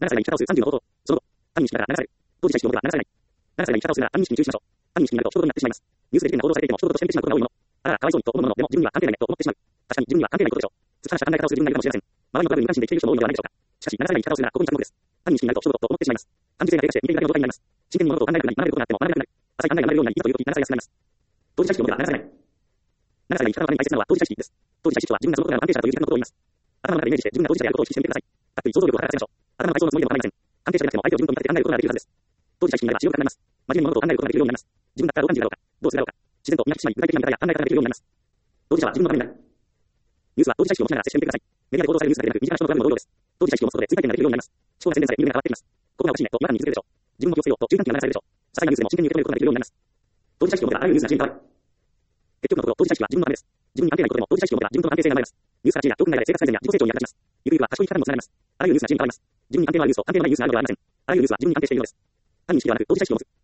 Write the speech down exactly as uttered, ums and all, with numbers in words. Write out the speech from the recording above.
ななさいが生き方をするさんじゅうの方法。その後、犯人意識ながら流される。当事者意識の方が流されない。ななさいが生き方をするなら犯人意識に注意しましょう。犯人意識になると人事になってしまいます。ニュースで事件が報道されていても人事として見てしまうことが多いもの。あらら、かわいそうにと思うものでも自分には関係ないねと思ってしまう。確かに自分には関係ないことでしょう。突き放した考え方をする自分がいるかもしれません。周りのトラブルに無関心で生きている人も多いのではないでしょうか。しかし、ななさいが生き方をするならここに着目です。犯人意識になると人事と思ってしまいます。感受性が低下して見ているだけの状態になります。真剣に物事を考えることに学べることがあっても学べなくなる。浅い考えが学べるようになり、いざという時にななさいが進めます。当事者意識の問題はななさいない。ななさいが生き方のために大切なのは当事者意識です。当事者意識とは自分がそのことが安定者だという時間のことを言います。頭の中でイメージして自分が当事者であることを意識してみてください。ざっくり想像力を働かせましょう。頭の体操のつもりでも構いません。関係者でなくても相手を自分と見立てて考えることができるはずです。当事者意識になれば仕事が考えます。真面目に物事を考えることができるようになります。自分だったらどう感じるだろうか、どうするだろうか、自然と見なくてしまい具体的な見方や考え方ができるようになります。当事者は自分のためになる。ニュースは当事者意識を持ちながら接してみてください。メディアで報道されるニュースだけでなく身近な人のトラブルも同様です。当事者意識を持つことで追加点ができるようになります。思考が洗練され見る目が変わってきます。ここがおかしいねと違和感に気づけるでしょう。自分も気をつけようと注意喚起が流されるでしょう。些細なニュースでも真剣に受け止めることができるようになります。当事者意識を持てばあらゆるニュースが自由に変わる。結局のところ、当事者意識は自分のためです。自分に関係ないことでも当事者意識を持てば自分との関係性が生まれます。ニュースが地位や教訓が得られ生活改善や自己成長に役立ちます。ゆくゆくは賢い生き方にもつながります。あらゆるニュースが自由に変わります。自分に関係のあるニュースと関係のないニュースがあるのではありません。あらゆるニュースは自分に関係しているのです。犯人意識ではなく当事者意識を持つ。